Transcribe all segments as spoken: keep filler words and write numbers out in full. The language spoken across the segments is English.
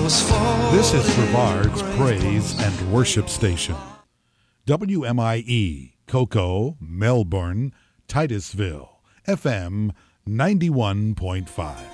This is Brevard's Praise and Worship Station. W M I E, Cocoa, Melbourne, Titusville, F M ninety-one point five.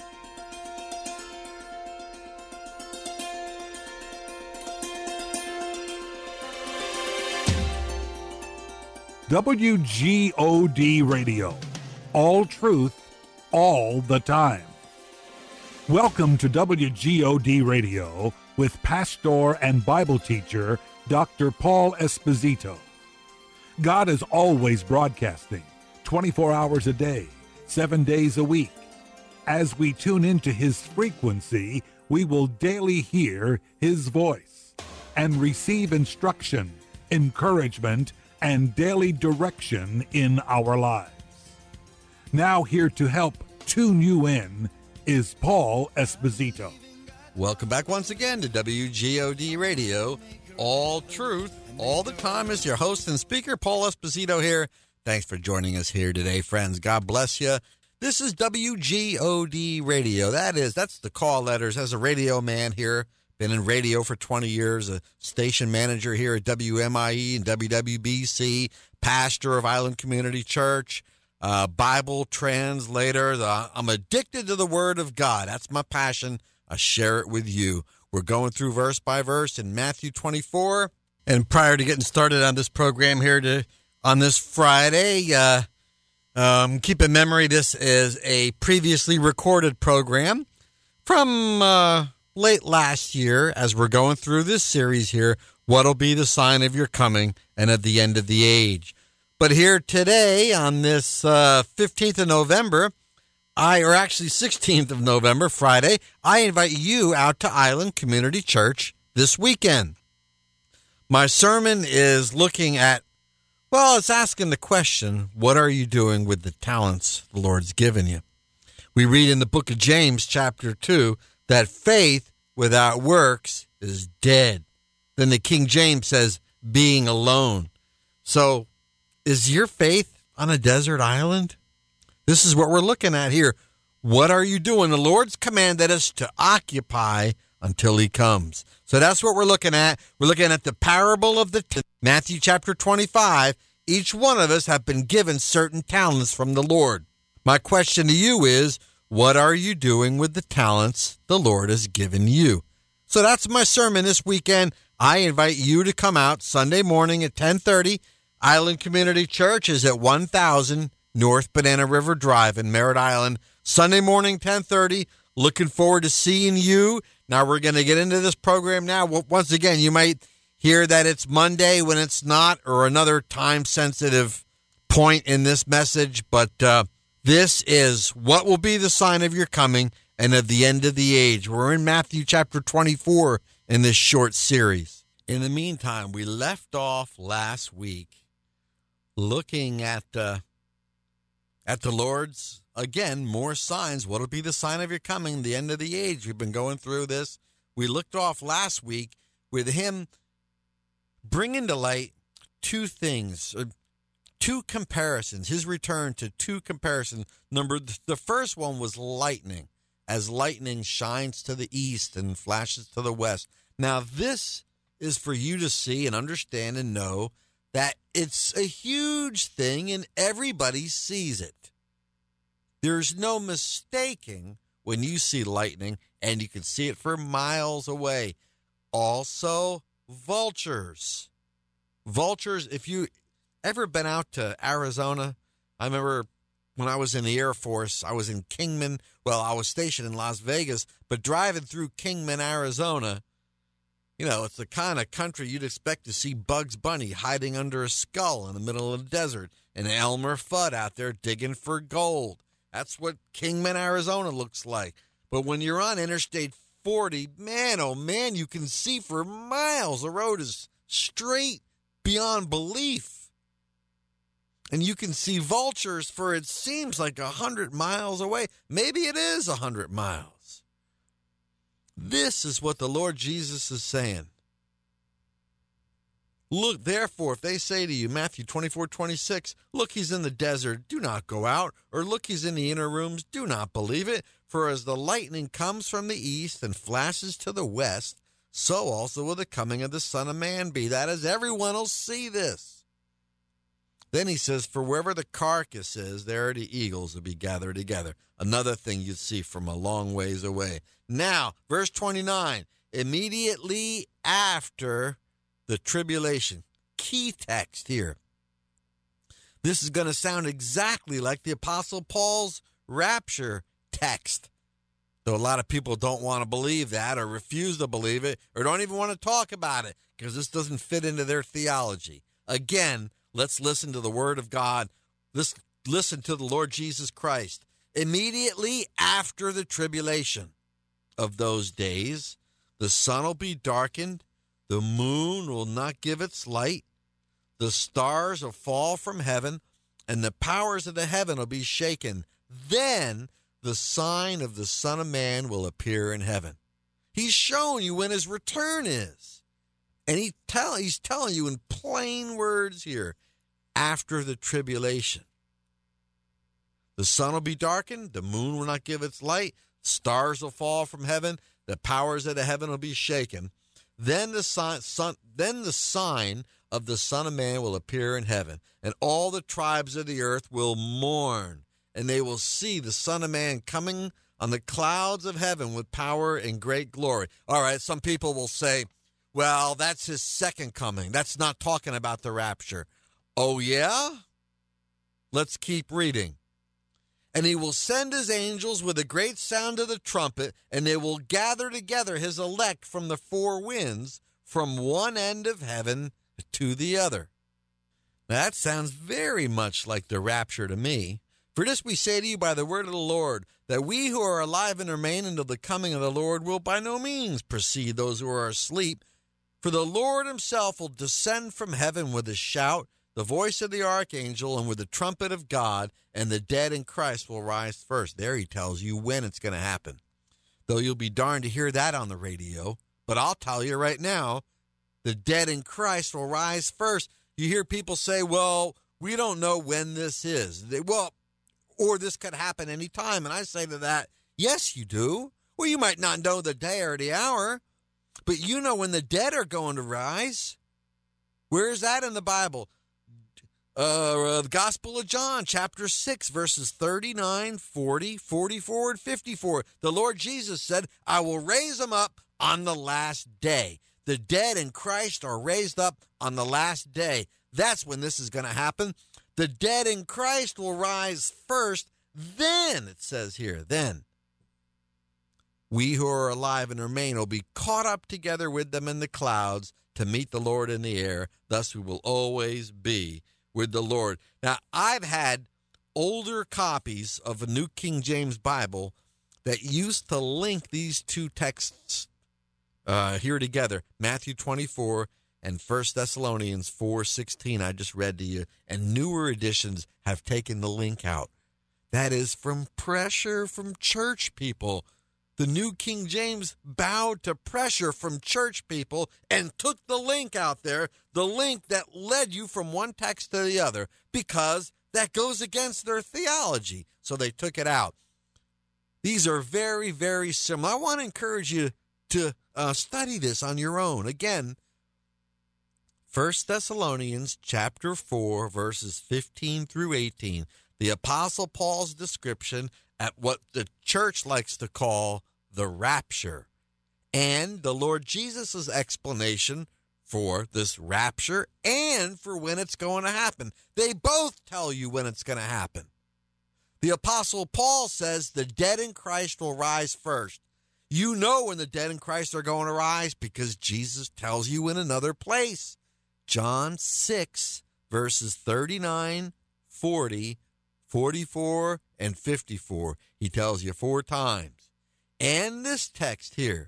W G O D Radio. All truth, all the time. Welcome to W G O D Radio with pastor and Bible teacher Doctor Paul Esposito. God is always broadcasting, twenty-four hours a day, seven days a week. As we tune into His frequency, we will daily hear His voice and receive instruction, encouragement, and daily direction in our lives. Now here to help tune you in is Paul Esposito. Welcome back once again to W G O D Radio. All truth, all the time is your host and speaker, Paul Esposito here. Thanks for joining us here today, friends. God bless you. This is W G O D Radio. That is, that's the call letters. As a radio man here, been in radio for twenty years, a station manager here at W M I E and W W B C, pastor of Island Community Church, uh, Bible translator. The, I'm addicted to the Word of God. That's my passion. I share it with you. We're going through verse by verse in Matthew twenty-four. And prior to getting started on this program here to on this Friday, uh, um, keep in memory this is a previously recorded program from uh, late last year as we're going through this series here, What'll Be the Sign of Your Coming and at the End of the Age. But here today on this uh, fifteenth of November, I, or actually sixteenth of November, Friday, I invite you out to Island Community Church this weekend. My sermon is looking at, well, it's asking the question, what are you doing with the talents the Lord's given you? We read in the book of James, chapter two, that faith without works is dead. Then the King James says, being alone. So, is your faith on a desert island? This is what we're looking at here. What are you doing? The Lord's commanded us to occupy until He comes. So that's what we're looking at. We're looking at the parable of the t- Matthew chapter twenty-five. Each one of us have been given certain talents from the Lord. My question to you is, what are you doing with the talents the Lord has given you? So that's my sermon this weekend. I invite you to come out Sunday morning at ten thirty. Island Community Church is at one thousand North Banana River Drive in Merritt Island. Sunday morning, ten thirty. Looking forward to seeing you. Now we're going to get into this program now. Once again, you might hear that it's Monday when it's not, or another time-sensitive point in this message, but uh, this is what will be the sign of your coming and of the end of the age. We're in Matthew chapter twenty-four in this short series. In the meantime, we left off last week looking at uh, at the Lord's, again, more signs. What will be the sign of your coming, the end of the age? We've been going through this. We looked off last week with Him bringing to light two things, uh, two comparisons, His return to two comparisons. Number, the first one was lightning, as lightning shines to the east and flashes to the west. Now, this is for you to see and understand and know that it's a huge thing and everybody sees it. There's no mistaking when you see lightning, and you can see it for miles away. Also, vultures. Vultures, if you ever been out to Arizona, I remember when I was in the Air Force, I was in Kingman. Well, I was stationed in Las Vegas, but driving through Kingman, Arizona, you know, it's the kind of country you'd expect to see Bugs Bunny hiding under a skull in the middle of the desert and Elmer Fudd out there digging for gold. That's what Kingman, Arizona looks like. But when you're on Interstate forty, man, oh man, you can see for miles. The road is straight beyond belief. And you can see vultures for, it seems like a hundred miles away. Maybe it is a hundred miles. This is what the Lord Jesus is saying. Look, therefore, if they say to you, Matthew twenty-four, twenty-six, look, he's in the desert, do not go out. Or look, he's in the inner rooms, do not believe it. For as the lightning comes from the east and flashes to the west, so also will the coming of the Son of Man be. That is, everyone will see this. Then he says, for wherever the carcass is, there the eagles will be gathered together. Another thing you'd see from a long ways away. Now, verse twenty-nine, immediately after the tribulation. Key text here. This is going to sound exactly like the Apostle Paul's rapture text. Though a lot of people don't want to believe that or refuse to believe it or don't even want to talk about it because this doesn't fit into their theology. Again, let's listen to the word of God. Let's listen to the Lord Jesus Christ. Immediately after the tribulation of those days, the sun will be darkened. The moon will not give its light. The stars will fall from heaven, and the powers of the heaven will be shaken. Then the sign of the Son of Man will appear in heaven. He's showing you when his return is. And he tell, he's telling you in plain words here, after the tribulation. The sun will be darkened. The moon will not give its light. Stars will fall from heaven. The powers of the heaven will be shaken. Then the sign, son, then the sign of the Son of Man will appear in heaven, and all the tribes of the earth will mourn, and they will see the Son of Man coming on the clouds of heaven with power and great glory. All right, some people will say, well, that's his second coming. That's not talking about the rapture. Oh, yeah? Let's keep reading. And he will send his angels with a great sound of the trumpet, and they will gather together his elect from the four winds, from one end of heaven to the other. Now, that sounds very much like the rapture to me. For this we say to you by the word of the Lord, that we who are alive and remain until the coming of the Lord will by no means precede those who are asleep. For the Lord himself will descend from heaven with a shout, the voice of the archangel, and with the trumpet of God, and the dead in Christ will rise first. There he tells you when it's going to happen. Though you'll be darned to hear that on the radio. But I'll tell you right now, the dead in Christ will rise first. You hear people say, well, we don't know when this is. They, well, or this could happen anytime. And I say to that, yes, you do. Well, you might not know the day or the hour, but you know when the dead are going to rise. Where is that in the Bible? Uh, the Gospel of John, chapter six, verses thirty-nine, forty, forty-four, and fifty-four. The Lord Jesus said, I will raise them up on the last day. The dead in Christ are raised up on the last day. That's when this is going to happen. The dead in Christ will rise first. Then, it says here, then we who are alive and remain will be caught up together with them in the clouds to meet the Lord in the air. Thus we will always be with the Lord. Now, I've had older copies of a New King James Bible that used to link these two texts uh, here together, Matthew twenty-four and First Thessalonians four sixteen, I just read to you, and newer editions have taken the link out. That is from pressure from church people. The New King James bowed to pressure from church people and took the link out there, the link that led you from one text to the other, because that goes against their theology. So they took it out. These are very, very similar. I want to encourage you to uh, study this on your own. Again, First Thessalonians chapter four, verses fifteen through eighteen. The Apostle Paul's description at what the church likes to call the rapture, and the Lord Jesus' explanation for this rapture and for when it's going to happen. They both tell you when it's going to happen. The Apostle Paul says the dead in Christ will rise first. You know when the dead in Christ are going to rise because Jesus tells you in another place. John six, verses thirty-nine, forty, forty-four, and fifty-four. He tells you four times. And this text here,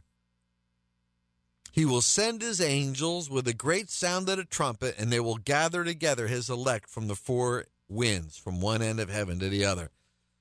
he will send his angels with a great sound of a trumpet, and they will gather together his elect from the four winds, from one end of heaven to the other.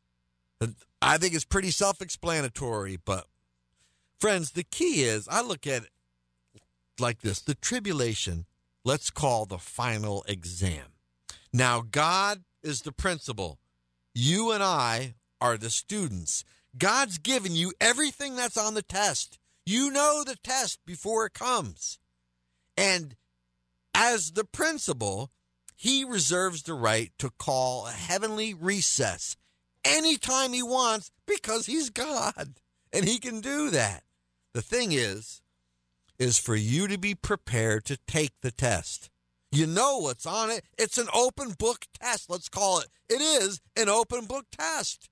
I think it's pretty self-explanatory, but friends, the key is, I look at it like this. The tribulation let's call the final exam. Now, God is the principal. You and I are the students. God's given you everything that's on the test. You know the test before it comes. And as the principal, he reserves the right to call a heavenly recess anytime he wants because he's God, and he can do that. The thing is, is for you to be prepared to take the test. You know what's on it. It's an open book test, let's call it. It is an open book test.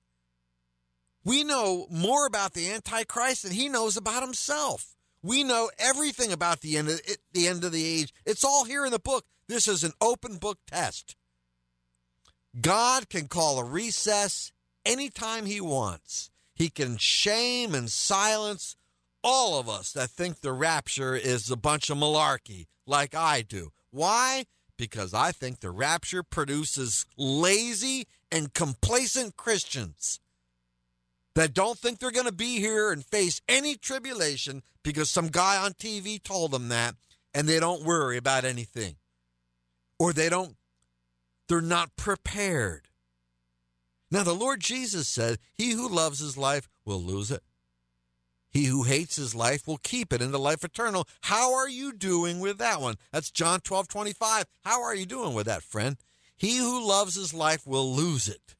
We know more about the Antichrist than he knows about himself. We know everything about the end of it, the end of the age. It's all here in the book. This is an open book test. God can call a recess anytime he wants. He can shame and silence all of us that think the rapture is a bunch of malarkey, like I do. Why? Because I think the rapture produces lazy and complacent Christians that don't think they're going to be here and face any tribulation because some guy on T V told them that, and they don't worry about anything. Or they don't, they're not prepared. Now, the Lord Jesus said, he who loves his life will lose it. He who hates his life will keep it into life eternal. How are you doing with that one? That's John twelve twenty-five. How are you doing with that, friend? He who loves his life will lose it.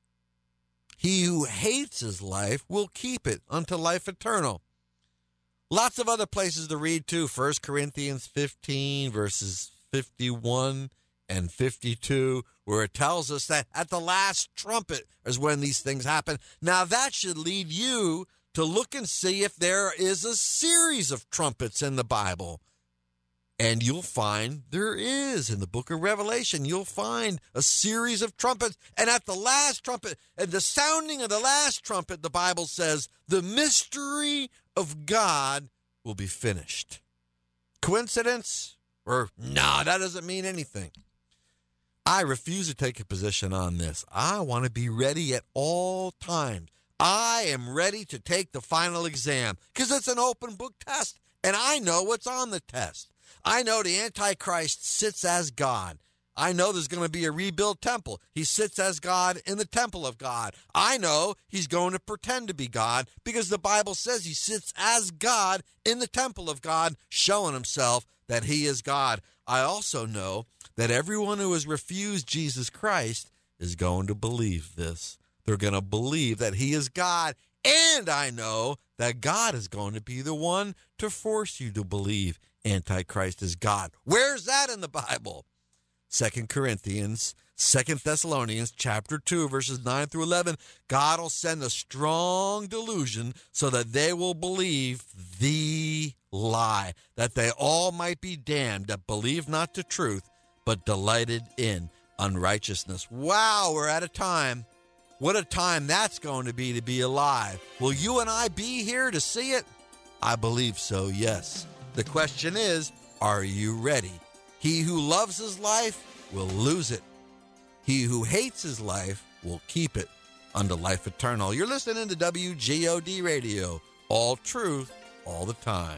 He who hates his life will keep it unto life eternal. Lots of other places to read too. First Corinthians fifteen, verses fifty-one and fifty-two, where it tells us that at the last trumpet is when these things happen. Now that should lead you to look and see if there is a series of trumpets in the Bible. And you'll find there is. In the book of Revelation, you'll find a series of trumpets. And at the last trumpet, and the sounding of the last trumpet, the Bible says, the mystery of God will be finished. Coincidence? Or, no, that doesn't mean anything. I refuse to take a position on this. I want to be ready at all times. I am ready to take the final exam because it's an open book test, and I know what's on the test. I know the Antichrist sits as God. I know there's going to be a rebuilt temple. He sits as God in the temple of God. I know he's going to pretend to be God because the Bible says he sits as God in the temple of God, showing himself that he is God. I also know that everyone who has refused Jesus Christ is going to believe this. They're going to believe that he is God. And I know that God is going to be the one to force you to believe Antichrist is God. Where's that in the Bible? Second Corinthians, Second Thessalonians, chapter two, verses nine through eleven. God will send a strong delusion so that they will believe the lie, that they all might be damned that believe not the truth, but delighted in unrighteousness. Wow, we're at a time. What a time that's going to be to be alive. Will you and I be here to see it? I believe so, yes. The question is, are you ready? He who loves his life will lose it. He who hates his life will keep it unto life eternal. You're listening to W G O D Radio, all truth, all the time.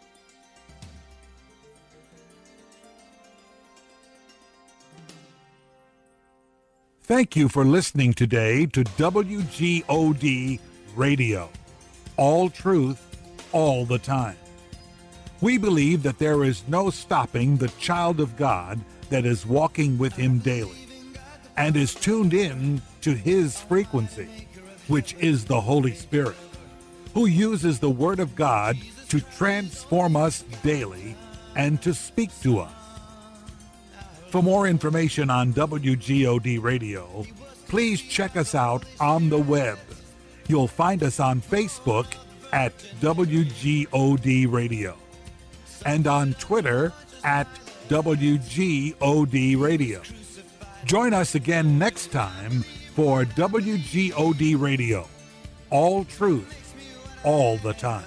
Thank you for listening today to W G O D Radio, all truth, all the time. We believe that there is no stopping the child of God that is walking with him daily and is tuned in to his frequency, which is the Holy Spirit, who uses the Word of God to transform us daily and to speak to us. For more information on W G O D Radio, please check us out on the web. You'll find us on Facebook at W G O D Radio and on Twitter at W G O D Radio. Join us again next time for W G O D Radio, all truth, all the time.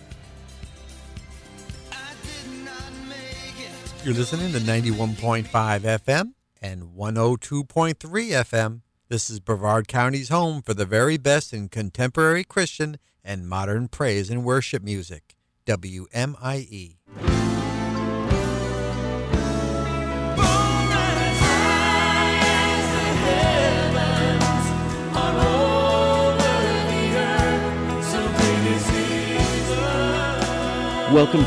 You're listening to ninety-one point five F M and one oh two point three F M. This is Brevard County's home for the very best in contemporary Christian and modern praise and worship music. W M I E. Welcome